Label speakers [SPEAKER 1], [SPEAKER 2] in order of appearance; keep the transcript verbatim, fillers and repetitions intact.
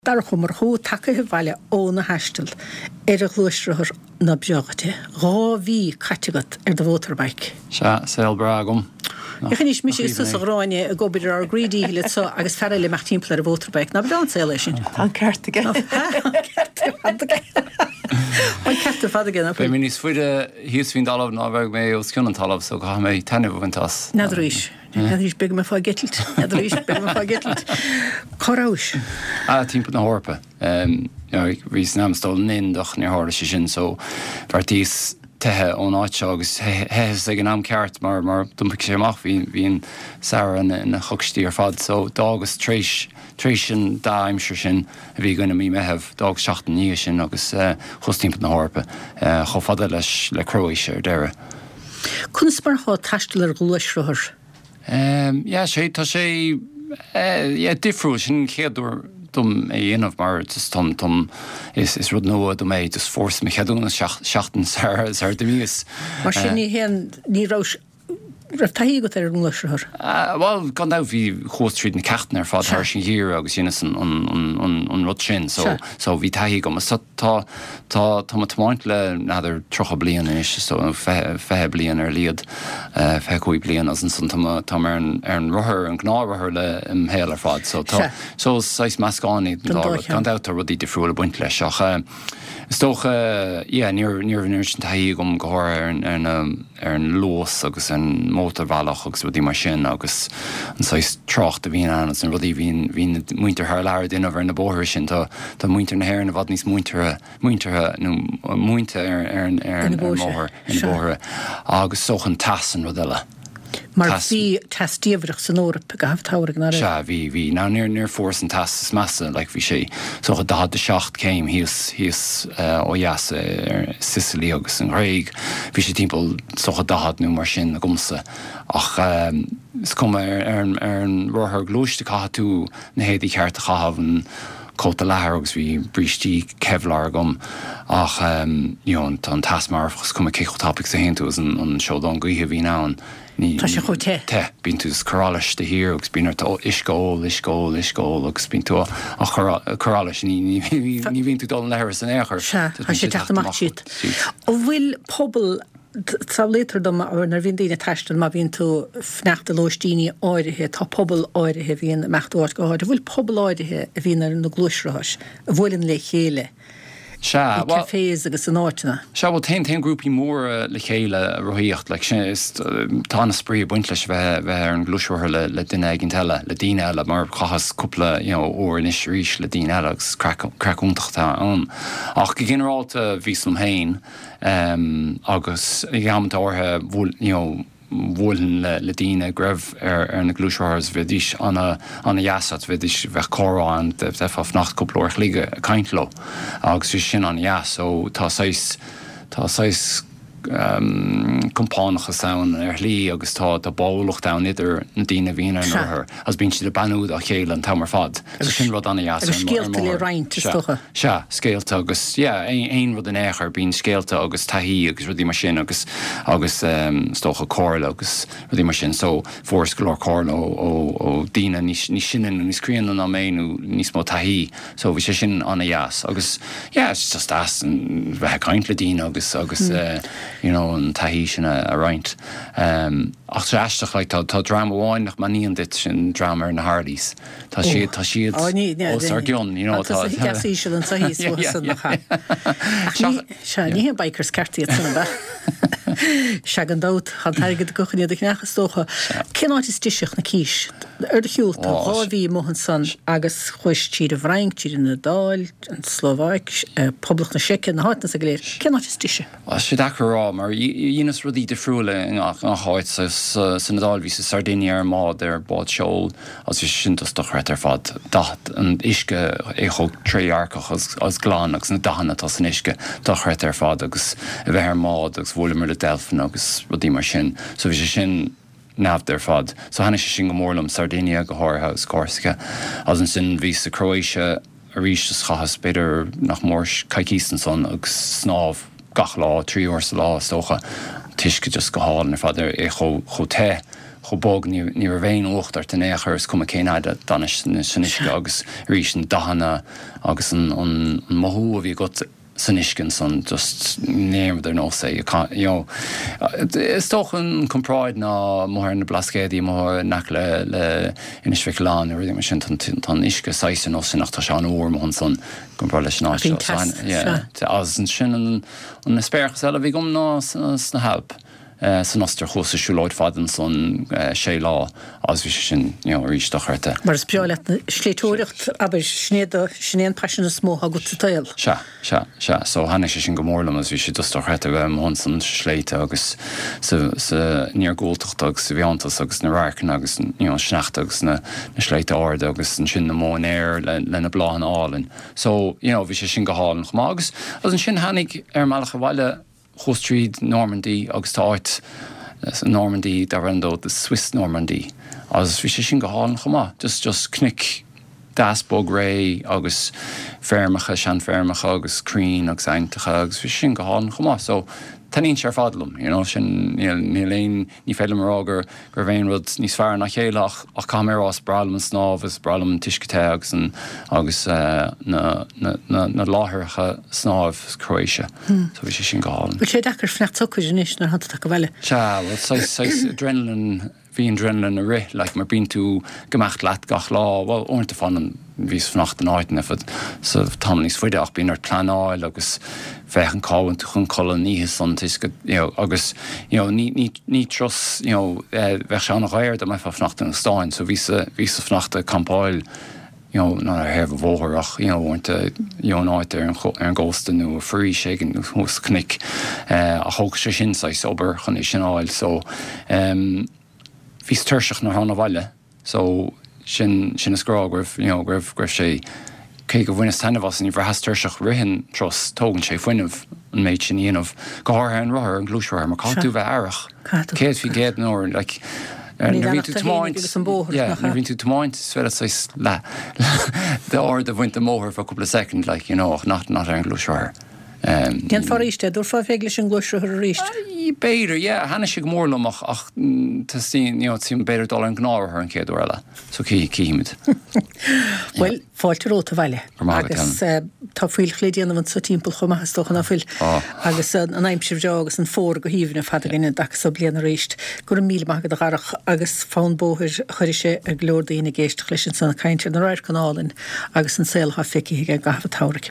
[SPEAKER 1] Dar chumar hó take bhaile óna heistil ar a glúistrúthir na beagate. Gá bhí caitegat ar do motorbike.
[SPEAKER 2] Se saoil bragum.
[SPEAKER 1] Ich níos mis is sus a gráine a gobidir ar greedy le so agus ferrile meach timpla ar motorbike na bdan saoil sin.
[SPEAKER 3] Tá ceart aige.
[SPEAKER 1] An ceart fad aige.
[SPEAKER 2] Bé min is fuide híos hín dalamh ná bheith mé ó sciúnan talamh so gá mé taineh bhaintas.
[SPEAKER 1] Nadrís. Nadrís big me fá getelt. Nadrís big me fá getelt. Chorás.
[SPEAKER 2] Ah, timp na horpa. Um, ja, rís námstal nin doch ní hála sé sin so bhartís tethe ón áite agus hes ag an am ceart mar mar dumpaic sé amach hín hín Sarah na chugstí ar fad so dágus tréis tréis sin dá imsir sin a bhí gona mí meheh dag seachtain ní sin agus uh, chus timp na horpa uh, cho fada leis le Croatia ar deire.
[SPEAKER 1] Cúnas mar há taistil ar glúisrúthir?
[SPEAKER 2] Um, ja, sé tá sé uh, yeah, difriú sin chéadú dum é dhéanamh mar tom tom is is rud nó do mé just fós me cheadúna seachtain sar sar de míos.
[SPEAKER 1] Mar sin ní héan ní rás rah taí go ar an glúisrúthir?
[SPEAKER 2] Well, gan dá bhí chóstríd na ceachtain ar fád thar sin hír agus dhéana an rud sin so so bhí taí go mas tá tá tá tamáint le nadidir trocha blian is so fethe blian ar liad fe chuí blian as an san tá ar an ruthair an gnárathair le im héal ar fád so tá so sais meascánaí gan dá tá rudí difriúla buint leis seach is tócha níor níor sin taí gom gáir ar an lós agus an motorvalach agus rudí mar sin agus an sais trocht a bhíon an an rudí hín hín muinter haar leir din over na bóthir sin tá tá muinter na hair na bhd níos muintere muintere nó muinte ar ar an ar an móthir in na bóthir agus sochan tasan rudile.
[SPEAKER 1] Mar bhí testíomhreach san órap go habh táhar gná.
[SPEAKER 2] Se bhí bhí ná níor níor fós an tas massa le bhí sé so go dá de seacht céim híos híos ó dheas ar Sicily agus an Gréig bhí sé timpeall so go dahad nó mar sin na gomsa ach is cum ar ar an ruthair glúiste caithe tú na héadí ceart a chahabh cóta lethir agus bhí bristí Kevlar gom ach um, tá an tasmarfachas cum a cécho topic sa hen tú an seodán gaotha bhí ná
[SPEAKER 1] Tá sé chu te.
[SPEAKER 2] Te, bín tú chorális de hir agus bín tá iscóil, iscóil, iscóil agus bín tú a chorális ní bhín tú dal lehir san éair.
[SPEAKER 1] Se, tá sé teachtamach siad. Ó bhfuil pobl tá létar dom ar nar bhíon daoine teistan má bhíon tú fneachta lóistíine áirithe tá pobl áirithe bhíon meachtaáir go háid. Bhfuil pobl áirithe a bhíon ar na glúisrúthais a bhfuilin le chéile.
[SPEAKER 2] Se well,
[SPEAKER 1] fééis agus an áitina.
[SPEAKER 2] Se bhil ten ten grúpi mór uh, le chéile roiíocht le sin is uh, tána sprí buint leis bheith bheith ar an glúisiúthair le, le duine agin teile le daine eile mar chachas cúpla you know, ó in is ríis le daine eile agus crackúntachtá an. Ach go generalta víslum hain um, agus i ghamanta orthe bhil you know, bhfuiln le, le daine greibh ar, ar na glúisiúthairs bheidís anna anna jaasat bheidís bheith córáin de bheith nacht cúpla líge caintló agus bhí sin an jaas so tá sais tá sais um, compánachas saon ar lí agus tá tá bálacht da idir na daine bhíon ar nóthir as bín siad a banúd a chéile an tamar fad so sin rud anna jaas
[SPEAKER 1] ar scéalta le roinnt is tucha.
[SPEAKER 2] Se scéalta agus yeah, ein rud an éair bín scéalta agus taí agus rudí mar sin agus agus um, stocha cóirla agus rudí mar sin so fórs go leir cóirla ó ó daine ní sinan níos críanna ná méinú níos mó taí so bhí sé sin anna jaas agus yeah, it's just as an bheith caint le daine agus agus mm. uh, you know, an taí sin a, a roinnt. Um, ach sé eisteach like, tá, tá drama bháin nach maníon dit sin drama ar na Hardys. Tá siad tá siad ó ar gion, you know, tá
[SPEAKER 1] gasí sin an sahí san nach cha. Se ní hé bikers cartíad sanna ba. Se an dát chan taigid gochan iad nechas tócha. Cén áit is tíiseach na cíis? Ar de hiúil tá hábhí mohan san agus chuis tíad a bhreing, tíad na Dáil, an Slováic, poblach na Seicin na háitna sa gléir. Cén áit is tíise?
[SPEAKER 2] sé dachar rá, mar dhéanas rudí defriúla an háit san na Dáil bhí sa Sardinia ar mád ar bád seol as bhí sintas dochret ar fad dat an isce é chug tréarcach as glán agus na dahanana tá san isce dochret ar fad agus a bheith ar mád agus bhfuil mar le delfin agus rudí mar sin so bhí sé sin nabh ar fad so hanig sé sin go mórlam Sardinia go hátha Corsica as an sin bhí sa Croatia a rís chachas beidir nach mór caicísan son agus snáb gach lá trí uair sa lá stócha tuisce just go hálan ar fad é cho cho te chobog ní ar bhéin óchttar den échars cum céine danis sanisce agus rís an dahanana agus an mothú a bhí go san iscin san just néir ar nó sé is toch an compráid ná mór na blascéí mór nach le le inisfián ri mar sin tan isce san ó sin nach tá se an ór an san compráid leis ná as an sin an na spéchas eile bhí gom ná na help. Uh, san ostar chósa siúláid fadan son uh, sé lá as bhí sin you know, ríis dochirte.
[SPEAKER 1] Mar is beáil sléitóireacht aber snéad snéan passion smó a gut tail.
[SPEAKER 2] Se, se, se. So hanna sé sin gomórlam as bhí sé dochirte bheith món san sléite agus sa níor ggóilteacht agus sa bheantas agus na rácan agus you know, sneacht agus na, na sléite áard agus an sin na món éir le, le na bláhan álinn. So you know, bhí sé sin go hálan chumá agus as an sin hanig ar meach bhile Ho Street, Normandy, agus tá áit Normandy dar an dó, the Swiss Normandy. As bhí sé sin go hálan chumá, just just cnic dasbog ré agus fermacha, sean fermacha agus crín agus eintacha agus bhí sin go hálan chumá. So tanín sé ar fadlum, you know, sin ní léon ní féile mar águr gur bhéon rud níos fear nach chéalach ach camerás bralam an snáb agus bralam an tuiscite agus an agus uh, na, na, na, na láthircha snáb Croatia. Hmm. So bhí sé sin go hálan.
[SPEAKER 1] Bhil sé dachar fnecht tucaid inis nar hananta go bhile?
[SPEAKER 2] Se, well, sais adrenaline hí an adrenaline a ri, like mar bín tú gemacht leat gach lá, well, ornta fan an vís fnacht an áitin efad sa tamlís fuide ach bín ar planáil agus fechan cáin tú chun colóníhis an tuisce, you know, agus, you know, ní, ní, ní tros, you know, uh, bheith se an ghair da mai fa fnacht an stáin, so vís a fnacht a campáil, you know, ná ar hef a bhór ach, you know, ornta, you know, náit ar an ggóstan nó a frí ségan nó hús cnic uh, a hóg sé sin sais ober chun é sin áil, so um, vís tuirseach nar hána bhaile, so sin sin is grá gribh, you know, gribh gribh sé cé go bhfuine tanmh as ní bhar has tuirseach rihin tros tógann sé foiinemh an méid sin íanamh go hátha an rothair an glúiseir mar cáú bheith airach. Céad hí géad nóir, like na bhín tú tomáint, yeah, na bhín tú tomáint sfeile sais le de áir a bhaint a móthir for a couple of second, like, you know, nach nach ar an glúiseir.
[SPEAKER 1] Gen far iste, dúr fá fégle sin glúiseir ar ríist?
[SPEAKER 2] Í beidir, yeah, hanna sig mórlam ach ach tasín, you know, tín beidir dul an gnáir ar an céad eile, so cí cíimiid.
[SPEAKER 1] Well, fáilte róta bhaile. Agus tá fuil chléidiranam an sa timppel chumachas stochan a fuil agus an aimsir agus an fór go híomhna fada gine dachas a blian a ríist gur an míle magad a garach agus fán bóthir chuir sé a glór daoine géist chlisin san caintir na ráir canálinn agus an saoil ha fici a gafha táric.